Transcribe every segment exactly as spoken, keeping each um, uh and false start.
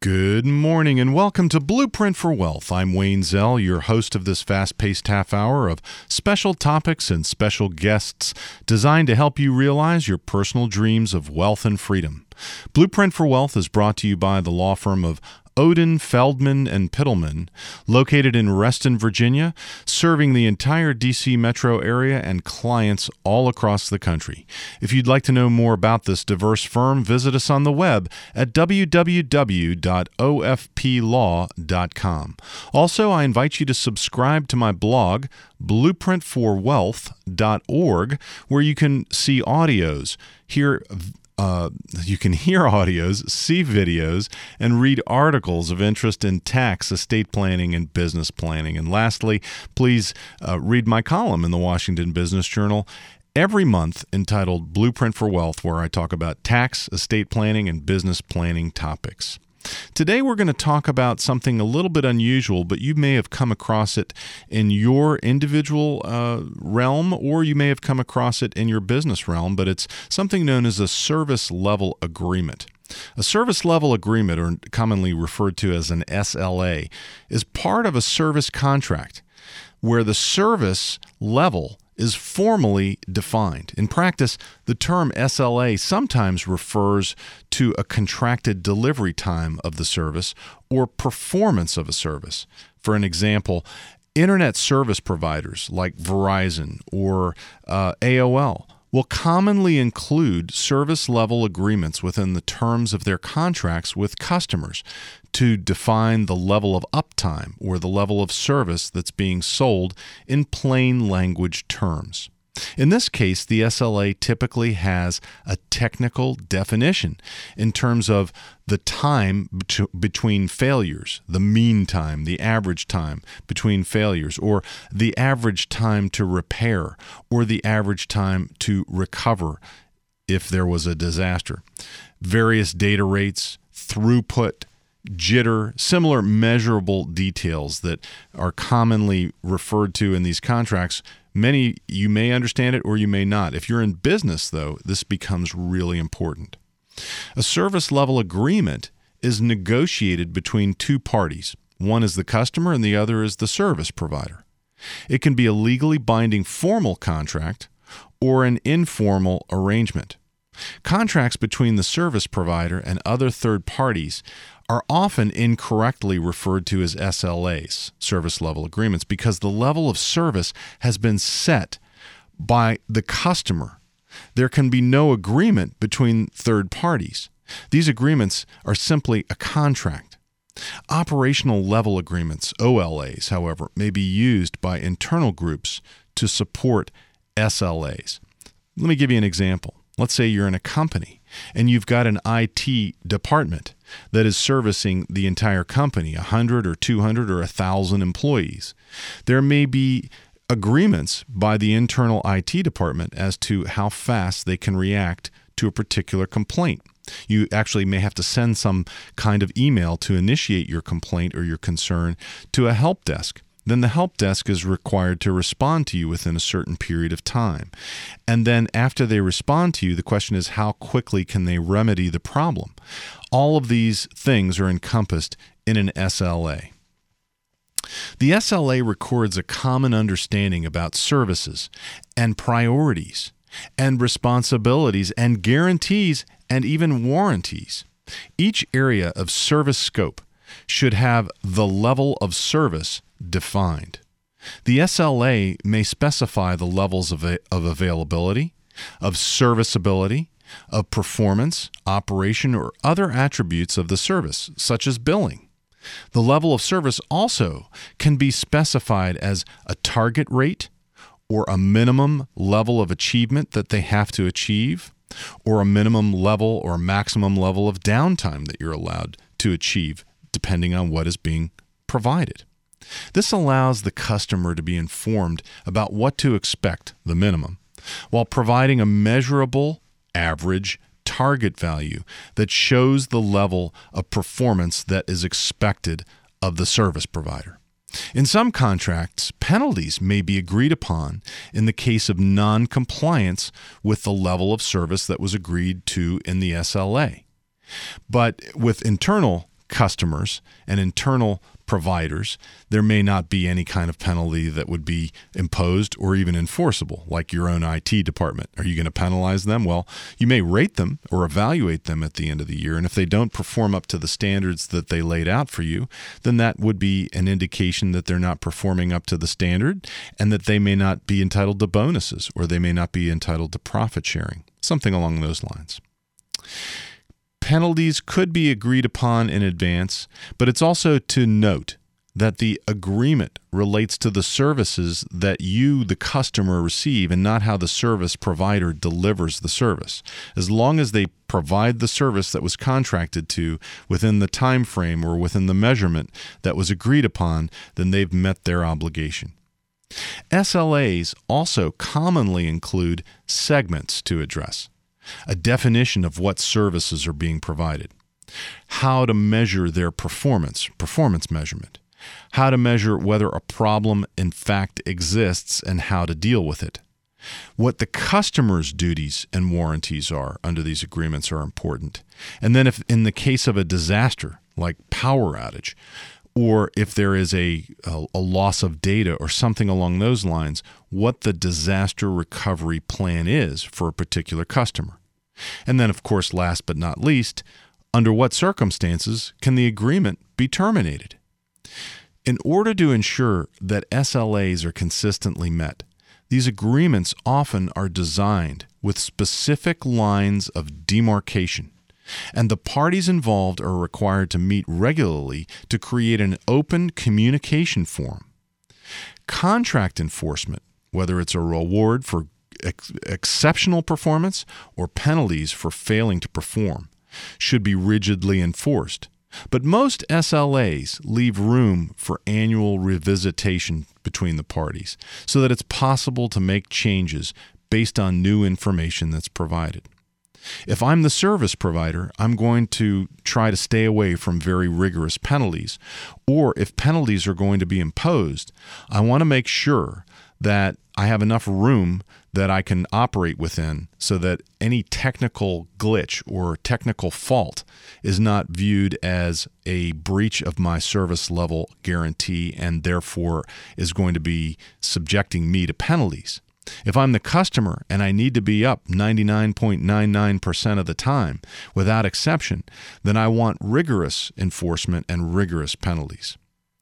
Good morning and welcome to Blueprint for Wealth. I'm Wayne Zell, your host of this fast-paced half hour of special topics and special guests designed to help you realize your personal dreams of wealth and freedom. Blueprint for Wealth is brought to you by the law firm of Odin, Feldman, and Pittleman, located in Reston, Virginia, serving the entire D C metro area and clients all across the country. If you'd like to know more about this diverse firm, visit us on the web at w w w dot o f p law dot com. Also, I invite you to subscribe to my blog, blueprint for wealth dot org, where you can see audios, hear Uh, you can hear audios, see videos, and read articles of interest in tax, estate planning, and business planning. And lastly, please uh, read my column in the Washington Business Journal every month entitled Blueprint for Wealth, where I talk about tax, estate planning, and business planning topics. Today we're going to talk about something a little bit unusual, but you may have come across it in your individual uh, realm, or you may have come across it in your business realm, but it's something known as a service level agreement. A service level agreement, or commonly referred to as an S L A, is part of a service contract where the service level is formally defined. In practice, the term S L A sometimes refers to a contracted delivery time of the service or performance of a service. For an example, internet service providers like Verizon or uh, A O L will commonly include service-level agreements within the terms of their contracts with customers to define the level of uptime or the level of service that's being sold in plain language terms. In this case, the S L A typically has a technical definition in terms of the time bet- between failures, the mean time, the average time between failures, or the average time to repair, or the average time to recover if there was a disaster. Various data rates, throughput, jitter, similar measurable details that are commonly referred to in these contracts. Many, you may understand it or you may not. If you're in business, though, this becomes really important. A service level agreement is negotiated between two parties. One is the customer and the other is the service provider. It can be a legally binding formal contract or an informal arrangement. Contracts between the service provider and other third parties are often incorrectly referred to as S L As, service level agreements, because the level of service has been set by the customer. There can be no agreement between third parties. These agreements are simply a contract. Operational level agreements, O L As, however, may be used by internal groups to support S L As. Let me give you an example. Let's say you're in a company and you've got an I T department that is servicing the entire company, one hundred or two hundred or one thousand employees. There may be agreements by the internal I T department as to how fast they can react to a particular complaint. You actually may have to send some kind of email to initiate your complaint or your concern to a help desk. Then the help desk is required to respond to you within a certain period of time. And then after they respond to you, the question is, how quickly can they remedy the problem? All of these things are encompassed in an S L A. The S L A records a common understanding about services and priorities and responsibilities and guarantees and even warranties. Each area of service scope should have the level of service defined. The S L A may specify the levels of, a, of availability, of serviceability, of performance, operation, or other attributes of the service, such as billing. The level of service also can be specified as a target rate or a minimum level of achievement that they have to achieve, or a minimum level or maximum level of downtime that you're allowed to achieve, depending on what is being provided. This allows the customer to be informed about what to expect, the minimum, while providing a measurable average target value that shows the level of performance that is expected of the service provider. In some contracts, penalties may be agreed upon in the case of non-compliance with the level of service that was agreed to in the S L A. But with internal customers and internal providers, there may not be any kind of penalty that would be imposed or even enforceable, like your own I T department. Are you going to penalize them? Well, you may rate them or evaluate them at the end of the year, and if they don't perform up to the standards that they laid out for you, then that would be an indication that they're not performing up to the standard and that they may not be entitled to bonuses or they may not be entitled to profit sharing, something along those lines. Penalties could be agreed upon in advance, but it's also to note that the agreement relates to the services that you, the customer, receive and not how the service provider delivers the service. As long as they provide the service that was contracted to within the time frame or within the measurement that was agreed upon, then they've met their obligation. S L As also commonly include segments to address, a definition of what services are being provided, how to measure their performance, performance measurement, how to measure whether a problem in fact exists and how to deal with it. What the customer's duties and warranties are under these agreements are important. And then if in the case of a disaster like power outage, or if there is a, a, a loss of data or something along those lines, what the disaster recovery plan is for a particular customer. And then, of course, last but not least, under what circumstances can the agreement be terminated? In order to ensure that S L As are consistently met, these agreements often are designed with specific lines of demarcation, and the parties involved are required to meet regularly to create an open communication forum. Contract enforcement, whether it's a reward for ex- exceptional performance or penalties for failing to perform, should be rigidly enforced. But most S L As leave room for annual revisitation between the parties so that it's possible to make changes based on new information that's provided. If I'm the service provider, I'm going to try to stay away from very rigorous penalties. Or if penalties are going to be imposed, I want to make sure that I have enough room that I can operate within so that any technical glitch or technical fault is not viewed as a breach of my service level guarantee and therefore is going to be subjecting me to penalties. If I'm the customer and I need to be up ninety-nine point nine nine percent of the time without exception, then I want rigorous enforcement and rigorous penalties.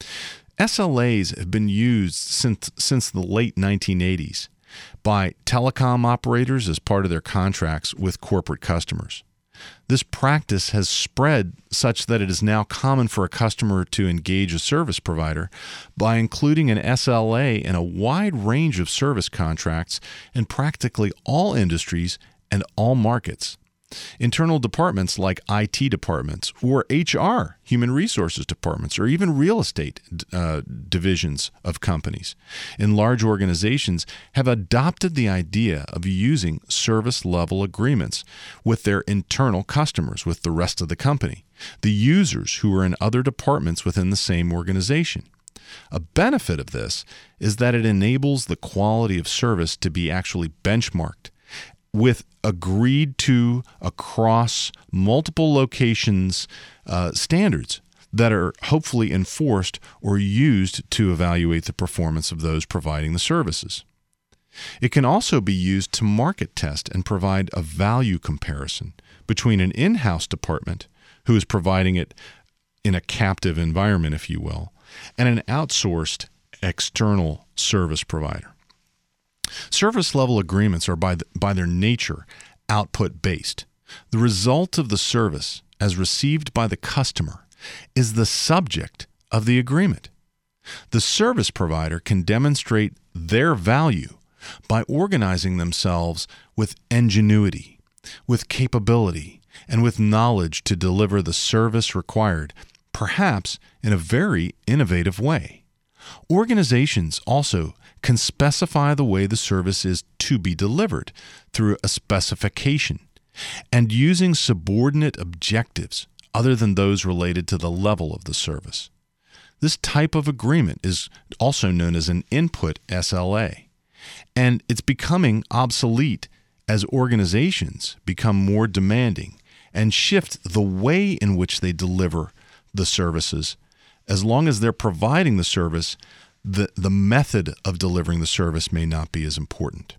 S L As have been used since, since the late nineteen eighties by telecom operators as part of their contracts with corporate customers. This practice has spread such that it is now common for a customer to engage a service provider by including an S L A in a wide range of service contracts in practically all industries and all markets. Internal departments like I T departments or H R, human resources departments, or even real estate uh, divisions of companies in large organizations have adopted the idea of using service-level agreements with their internal customers, with the rest of the company, the users who are in other departments within the same organization. A benefit of this is that it enables the quality of service to be actually benchmarked with agreed to across multiple locations uh, standards that are hopefully enforced or used to evaluate the performance of those providing the services. It can also be used to market test and provide a value comparison between an in-house department who is providing it in a captive environment, if you will, and an outsourced external service provider. Service-level agreements are by, the, by their nature output-based. The result of the service, as received by the customer, is the subject of the agreement. The service provider can demonstrate their value by organizing themselves with ingenuity, with capability, and with knowledge to deliver the service required, perhaps in a very innovative way. Organizations also can specify the way the service is to be delivered through a specification and using subordinate objectives other than those related to the level of the service. This type of agreement is also known as an input S L A, and it's becoming obsolete as organizations become more demanding and shift the way in which they deliver the services. As long as they're providing the service, the, the method of delivering the service may not be as important.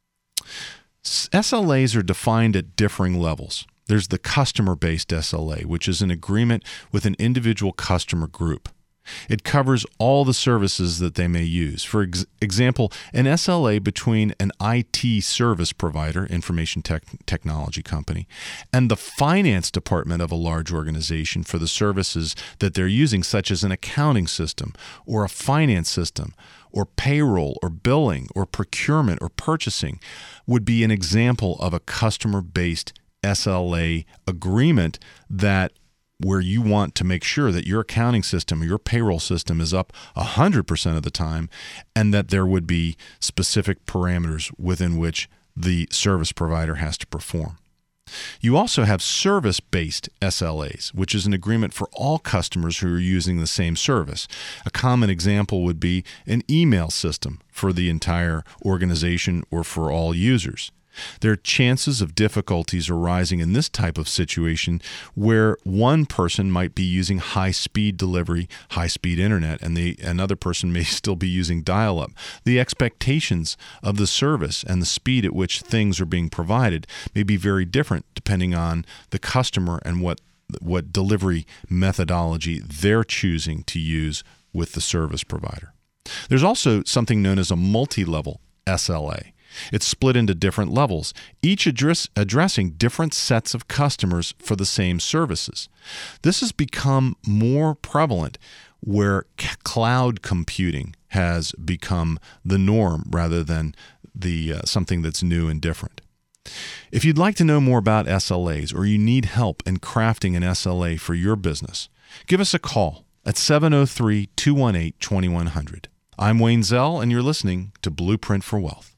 S L As are defined at differing levels. There's the customer-based S L A, which is an agreement with an individual customer group. It covers all the services that they may use. For ex- example, an S L A between an I T service provider, information tech- technology company, and the finance department of a large organization for the services that they're using, such as an accounting system or a finance system or payroll or billing or procurement or purchasing, would be an example of a customer-based S L A agreement that where you want to make sure that your accounting system or your payroll system is up one hundred percent of the time, and that there would be specific parameters within which the service provider has to perform. You also have service-based S L As, which is an agreement for all customers who are using the same service. A common example would be an email system for the entire organization or for all users. There are chances of difficulties arising in this type of situation where one person might be using high-speed delivery, high-speed internet, and the another person may still be using dial-up. The expectations of the service and the speed at which things are being provided may be very different depending on the customer and what what delivery methodology they're choosing to use with the service provider. There's also something known as a multi-level S L A. It's split into different levels, each address, addressing different sets of customers for the same services. This has become more prevalent where c- cloud computing has become the norm rather than the uh, something that's new and different. If you'd like to know more about S L As or you need help in crafting an S L A for your business, give us a call at seven oh three, two one eight, two one zero zero. I'm Wayne Zell, and you're listening to Blueprint for Wealth.